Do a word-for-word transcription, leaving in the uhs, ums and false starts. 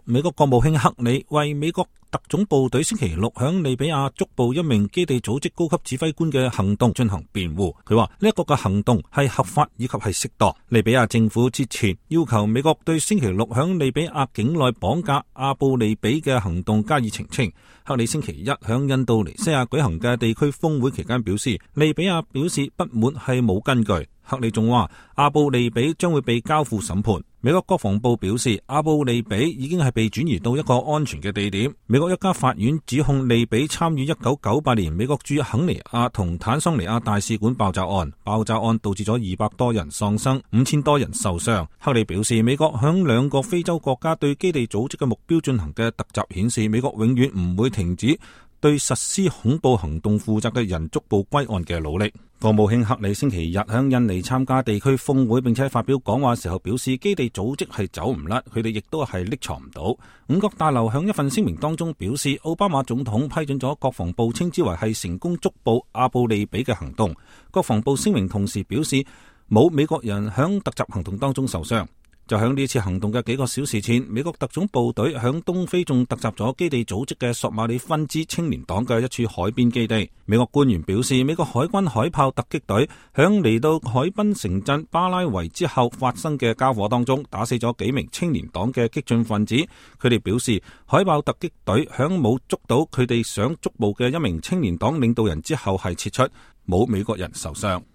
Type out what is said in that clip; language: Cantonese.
美國國務卿克里為美國特種部隊星期六響利比亞捉捕一名基地組織高級指揮官嘅行動進行辯護。佢話呢一個嘅行動係合法以及係適當。利比亞政府之前要求美國對星期六響利比亞境內綁架阿布利比嘅行動加以澄清。克里星期一響印度尼西亞舉行嘅地區峰會期間表示，利比亞表示不滿係冇根據。克里仲話阿布利比將會被交付審判。美國國防部表示，阿布利比已經係被轉移到一個安全嘅地點。美國一家法院指控利比參與一九九八年美國駐肯尼亞同坦桑尼亞大使館爆炸案，爆炸案導致咗二百多人喪生，五千多人受傷。克里表示，美國響兩個非洲國家對基地組織嘅目標進行嘅突襲顯示，美國永遠唔會停止對實施恐怖行動負責嘅人捉捕歸案嘅努力。國務卿克里星期日響印尼參加地區峰會，並且發表講話時候表示，基地組織係走唔甩，佢哋亦都係匿藏唔到。五角大樓響一份聲明當中表示，奧巴馬總統批准咗國防部稱之為係成功捉捕阿布利比嘅行動。國防部聲明同時表示，冇美國人響突襲行動當中受傷。就響呢次行動嘅幾個小時前，美國特種部隊響東非仲突襲咗基地組織嘅索馬里分支青年黨嘅一處海邊基地。美國官員表示，美國海軍海豹突擊隊響嚟到海濱城鎮巴拉維之後發生嘅交火當中，打死咗幾名青年黨嘅激進分子。佢哋表示，海豹突擊隊響冇捉到佢哋想捉捕嘅一名青年黨領導人之後係撤出，冇美國人受傷。